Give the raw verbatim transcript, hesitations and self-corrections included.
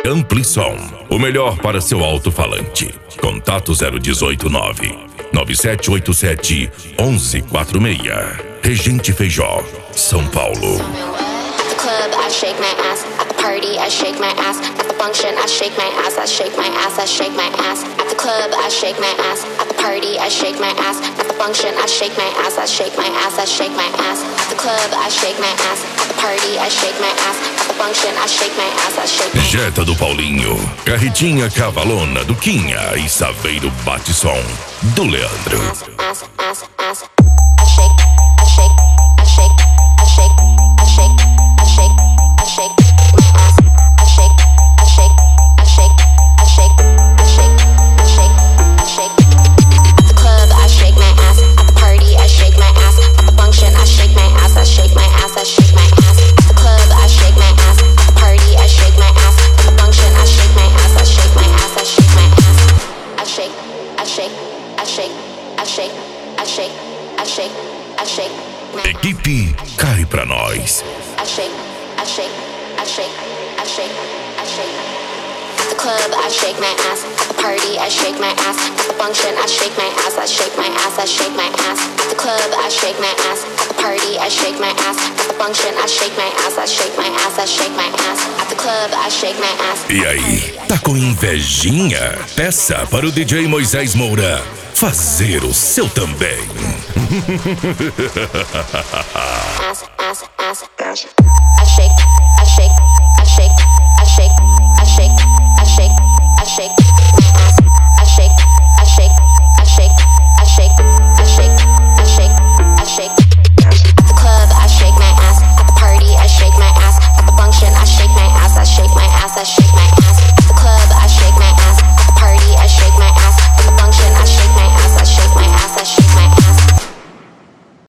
Amplisom, o melhor para seu alto-falante. Contato zero dezoito nove nove sete oito sete um um quatro seis. Regente Feijó, São Paulo. Club, I shake my ass. At the party, I shake my ass. At the function, I shake my ass. I shake my ass. I shake my ass. At the club, I shake my ass. At the party, I shake my ass. At the function, I shake my ass. I shake my ass. I shake my ass. At the club, I shake my ass. At the party, I shake my ass. At the function, I shake my ass. I shake my ass. Jetta do Paulinho, Carretinha Cavalona do Quinha e Saveiro Bate-Som do Leandro. Ass, ass, ass, ass. I shake, I shake, I shake, I shake, I shake. I shake my ass. I shake, I shake, I shake, I shake, I shake, I shake, I shake. At the club, I shake my ass. At the party, I shake my ass. At the function, I shake my ass. I shake my ass. I shake my ass. At the club, I shake my ass. At the party, I shake my ass. At the function, I shake my ass. I shake my ass. I shake my ass. I shake, I shake, I shake, I shake, I shake, I shake, I shake. Equipe Cai Pra Nós. I shake, I shake, I shake, I shake, I shake. At the club, I shake my ass. At the party, I shake my ass. At the function, I shake my ass. I shake my ass. I shake my ass. At the club, I shake my ass. At the party, I shake my ass. At the function, I shake my ass. I shake my ass. I shake my ass. At the club, I shake my ass. E aí, tá com invejinha? Peça para o D J Moisés Moura fazer o seu também. Ass, ass, ass, ass.